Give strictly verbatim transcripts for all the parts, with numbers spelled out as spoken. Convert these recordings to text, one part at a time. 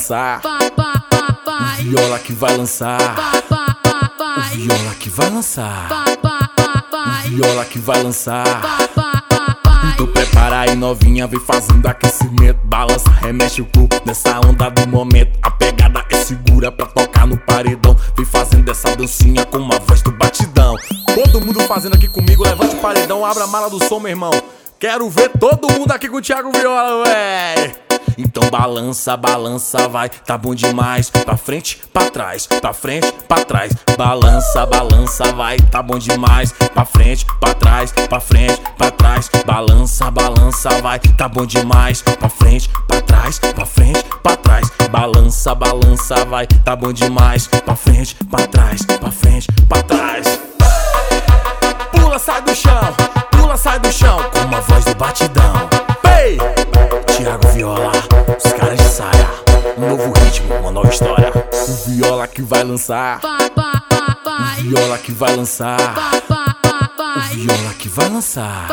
lançar, o Viola que vai lançar, o Viola que vai lançar, o Viola que vai lançar. Então prepara aí novinha, vem fazendo aquecimento. Balança, remexe o cu nessa onda do momento. A pegada é segura pra tocar no paredão. Vem fazendo essa dancinha com uma voz do batidão. Todo mundo fazendo aqui comigo, levante o paredão, abra a mala do som, meu irmão. Quero ver todo mundo aqui com o Thiago Viola, ué. Então balança, balança, vai, tá bom demais. Pra frente, pra trás, pra frente, pra trás. Balança, balança, vai, tá bom demais. Pra frente, pra trás, pra frente, pra trás. Balança, balança, vai, tá bom demais. Pra frente, pra trás, pra frente, pra trás. Balança, balança, vai, tá bom demais. Pra frente, pra trás, pra frente, pra trás. Pula, sai do chão, pula, sai do chão, com uma voz do batidão. Ei! Thiago Viola, os caras de saia. Um novo ritmo, uma nova história. O Viola que vai lançar, o Viola que vai lançar, o Viola que vai lançar,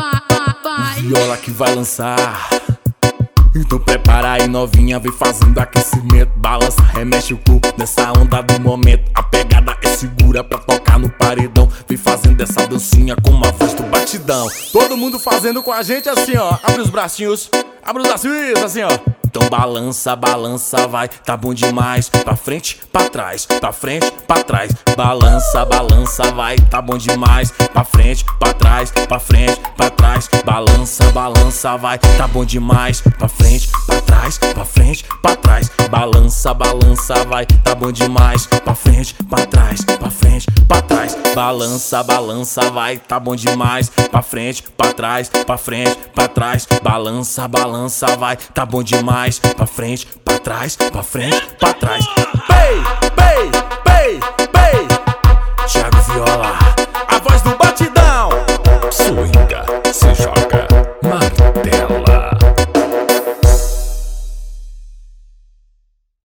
o Viola que vai lançar. Então prepara aí novinha, vem fazendo aquecimento. Balança, remexe o cu nessa onda do momento. A pegada é segura pra tocar no paredão. Vem fazendo essa dancinha com uma voz do batidão. Todo mundo fazendo com a gente assim, ó. Abre os bracinhos, abre os bracinhos assim, ó. Então balança, balança, vai, tá bom demais. Pra frente, pra trás, pra frente, pra trás. Balança, balança, vai, tá bom demais. Pra frente, pra trás, pra frente, pra trás. Balança, balança, vai, tá bom demais. Pra frente, pra trás, pra frente, pra trás. Balança, balança, vai, tá bom demais. Pra frente, pra trás, pra frente, pra trás. Balança, balança, vai, tá bom demais. Pra frente, pra trás, pra frente, pra trás. Balança, balança, vai, tá bom demais. Pra frente, pra trás, pra frente, pra trás. Bem, bem, bem, bem. Thiago Viola.